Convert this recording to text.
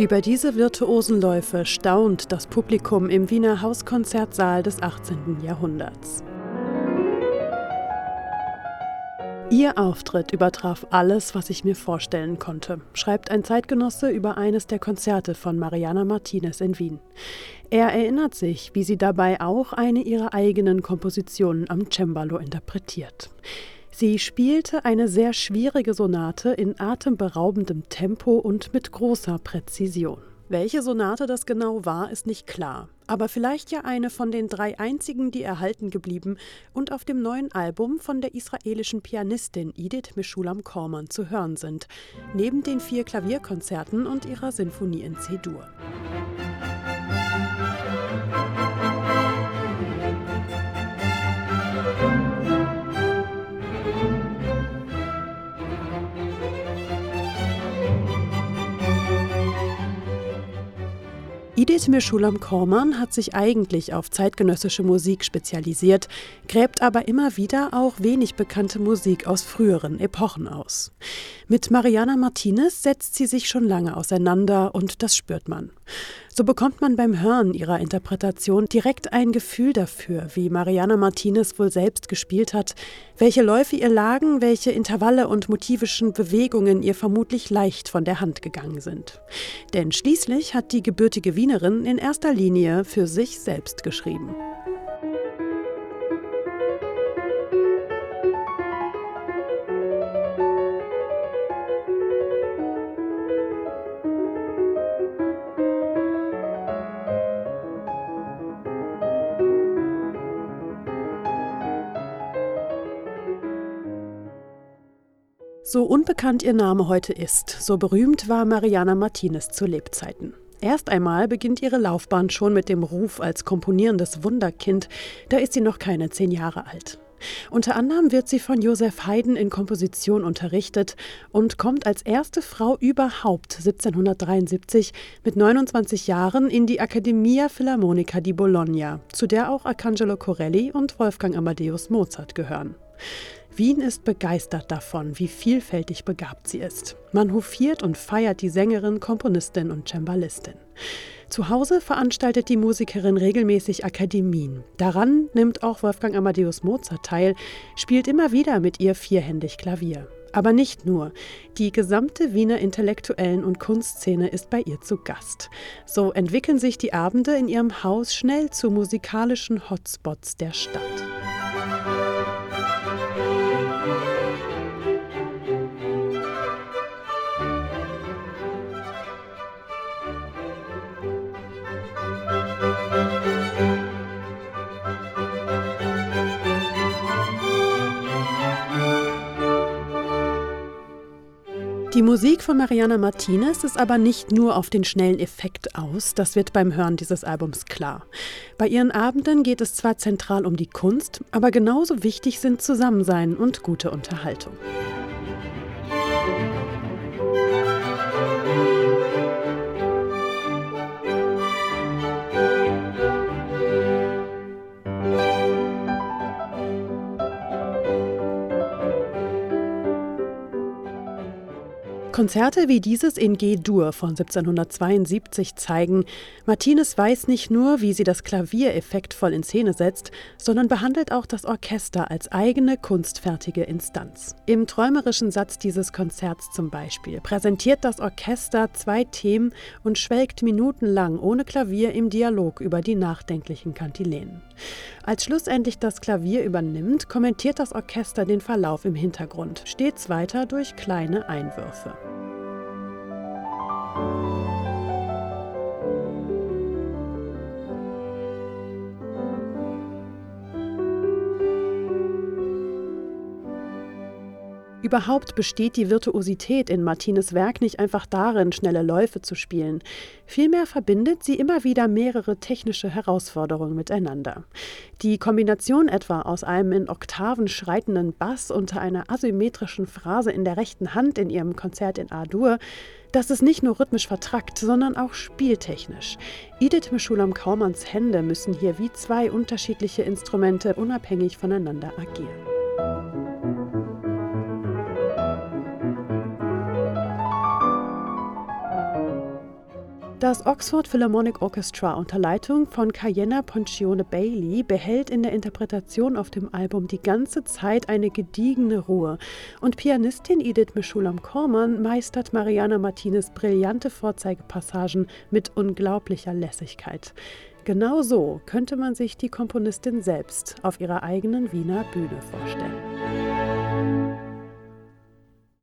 Über diese virtuosen Läufe staunt das Publikum im Wiener Hauskonzertsaal des 18. Jahrhunderts. Ihr Auftritt übertraf alles, was ich mir vorstellen konnte, schreibt ein Zeitgenosse über eines der Konzerte von Mariana Martinez in Wien. Er erinnert sich, wie sie dabei auch eine ihrer eigenen Kompositionen am Cembalo interpretiert. Sie spielte eine sehr schwierige Sonate in atemberaubendem Tempo und mit großer Präzision. Welche Sonate das genau war, ist nicht klar. Aber vielleicht ja eine von den 3 einzigen, die erhalten geblieben und auf dem neuen Album von der israelischen Pianistin Idit Meshulam Korman zu hören sind, neben den 4 Klavierkonzerten und ihrer Sinfonie in C-Dur. Idit Meshulam Korman hat sich eigentlich auf zeitgenössische Musik spezialisiert, gräbt aber immer wieder auch wenig bekannte Musik aus früheren Epochen aus. Mit Mariana Martinez setzt sie sich schon lange auseinander und das spürt man. So bekommt man beim Hören ihrer Interpretation direkt ein Gefühl dafür, wie Mariana Martinez wohl selbst gespielt hat, welche Läufe ihr lagen, welche Intervalle und motivischen Bewegungen ihr vermutlich leicht von der Hand gegangen sind. Denn schließlich hat die gebürtige Wienerin in erster Linie für sich selbst geschrieben. So unbekannt ihr Name heute ist, so berühmt war Mariana Martinez zu Lebzeiten. Erst einmal beginnt ihre Laufbahn schon mit dem Ruf als komponierendes Wunderkind, da ist sie noch keine 10 Jahre alt. Unter anderem wird sie von Joseph Haydn in Komposition unterrichtet und kommt als erste Frau überhaupt 1773 mit 29 Jahren in die Accademia Filarmonica di Bologna, zu der auch Arcangelo Corelli und Wolfgang Amadeus Mozart gehören. Wien ist begeistert davon, wie vielfältig begabt sie ist. Man hofiert und feiert die Sängerin, Komponistin und Cembalistin. Zu Hause veranstaltet die Musikerin regelmäßig Akademien. Daran nimmt auch Wolfgang Amadeus Mozart teil, spielt immer wieder mit ihr vierhändig Klavier. Aber nicht nur. Die gesamte Wiener Intellektuellen- und Kunstszene ist bei ihr zu Gast. So entwickeln sich die Abende in ihrem Haus schnell zu musikalischen Hotspots der Stadt. Die Musik von Mariana Martinez ist aber nicht nur auf den schnellen Effekt aus, das wird beim Hören dieses Albums klar. Bei ihren Abenden geht es zwar zentral um die Kunst, aber genauso wichtig sind Zusammensein und gute Unterhaltung. Konzerte wie dieses in G-Dur von 1772 zeigen, Martinez weiß nicht nur, wie sie das Klavier effektvoll in Szene setzt, sondern behandelt auch das Orchester als eigene kunstfertige Instanz. Im träumerischen Satz dieses Konzerts zum Beispiel präsentiert das Orchester 2 Themen und schwelgt minutenlang ohne Klavier im Dialog über die nachdenklichen Kantilenen. Als schlussendlich das Klavier übernimmt, kommentiert das Orchester den Verlauf im Hintergrund, stets weiter durch kleine Einwürfe. Überhaupt besteht die Virtuosität in Martinez' Werk nicht einfach darin, schnelle Läufe zu spielen. Vielmehr verbindet sie immer wieder mehrere technische Herausforderungen miteinander. Die Kombination etwa aus einem in Oktaven schreitenden Bass unter einer asymmetrischen Phrase in der rechten Hand in ihrem Konzert in A-Dur, das ist nicht nur rhythmisch vertrackt, sondern auch spieltechnisch. Idit Meshulam Kormans Hände müssen hier wie 2 unterschiedliche Instrumente unabhängig voneinander agieren. Das Oxford Philharmonic Orchestra unter Leitung von Kayenna Poncione Bailey behält in der Interpretation auf dem Album die ganze Zeit eine gediegene Ruhe. Und Pianistin Edith Meshulam-Korman meistert Mariana Martinez brillante Vorzeigepassagen mit unglaublicher Lässigkeit. Genau so könnte man sich die Komponistin selbst auf ihrer eigenen Wiener Bühne vorstellen.